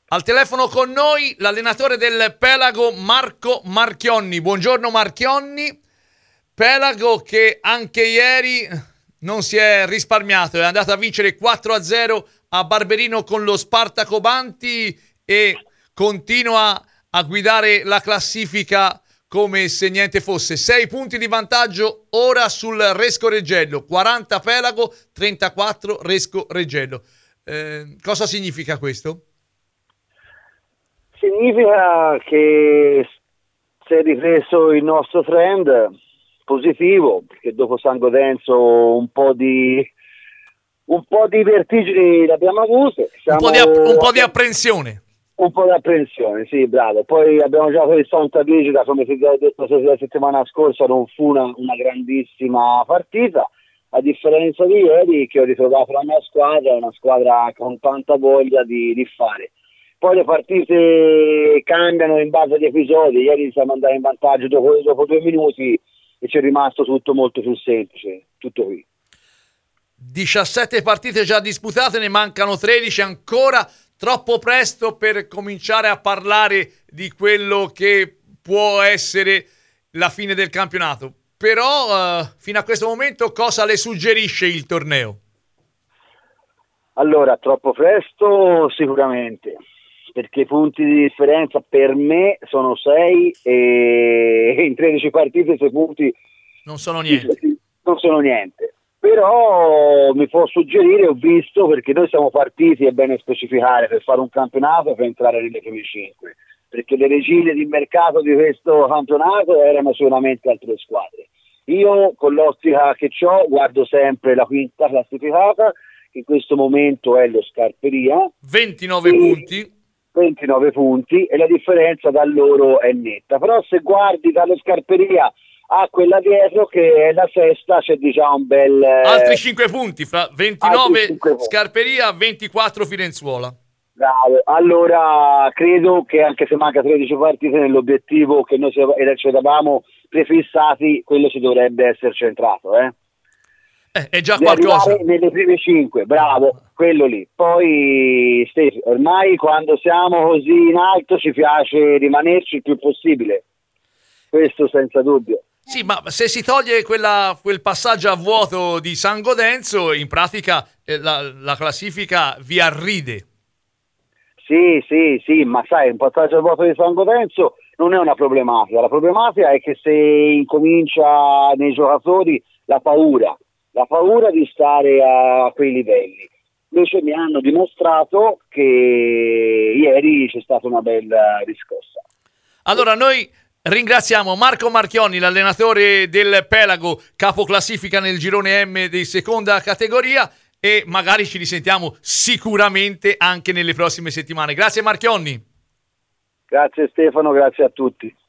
Al telefono con noi l'allenatore del Pelago Marco Marchionni. Buongiorno Marchionni. Pelago che anche ieri non si è risparmiato, è andato a vincere 4-0 a Barberino con lo Spartaco Banti e continua a guidare la classifica come se niente fosse. 6 punti di vantaggio ora sul Resco Reggello, 40 Pelago, 34 Resco Reggello. Cosa significa questo? Significa che si è ripreso il nostro trend positivo, perché dopo San Godenzo un po' di vertigini l'abbiamo avute. Un po' di apprensione. Un po' di apprensione, sì, bravo. Poi abbiamo già visto Santa Brigida, come ti ho detto la settimana scorsa, non fu una grandissima partita, a differenza di ieri che ho ritrovato la mia squadra, una squadra con tanta voglia di fare. Poi le partite cambiano in base agli episodi, ieri siamo andati in vantaggio dopo 2 minuti e ci è rimasto tutto molto più semplice, tutto qui. 17 partite già disputate, ne mancano 13 ancora. Troppo presto per cominciare a parlare di quello che può essere la fine del campionato. Però fino a questo momento cosa le suggerisce il torneo? Allora, troppo presto sicuramente, perché i punti di differenza per me sono 6 e in 13 partite 6 punti non sono niente. Non sono niente. Però mi può suggerire, ho visto, perché noi siamo partiti, è bene specificare, per fare un campionato per entrare nelle prime 5, perché le regine di mercato di questo campionato erano solamente altre squadre. Io con l'ottica che ho guardo sempre la quinta classificata, che in questo momento è lo Scarperia, 29 punti e la differenza da loro è netta. Però se guardi dallo Scarperia a quella dietro che è la sesta, c'è diciamo un bel altri 5 punti fra 29 Scarperia, 24 Firenzuola. Bravo. Allora credo che anche se manca 13 partite nell'obiettivo che noi ci eravamo prefissati, quello ci dovrebbe essere centrato, è già qualcosa. Nelle prime 5, bravo, quello lì. Poi ormai quando siamo così in alto ci piace rimanerci il più possibile, questo senza dubbio. Sì, ma se si toglie quel passaggio a vuoto di San Godenzo, in pratica la classifica vi arride. Sì, ma sai, un passaggio a vuoto di San Godenzo non è una problematica. La problematica è che se incomincia nei giocatori la paura di stare a quei livelli. Invece mi hanno dimostrato che ieri c'è stata una bella riscossa. Allora noi ringraziamo Marco Marchionni, l'allenatore del Pelago, capo classifica nel girone M di seconda categoria, e magari ci risentiamo sicuramente anche nelle prossime settimane. Grazie Marchionni. Grazie Stefano, grazie a tutti.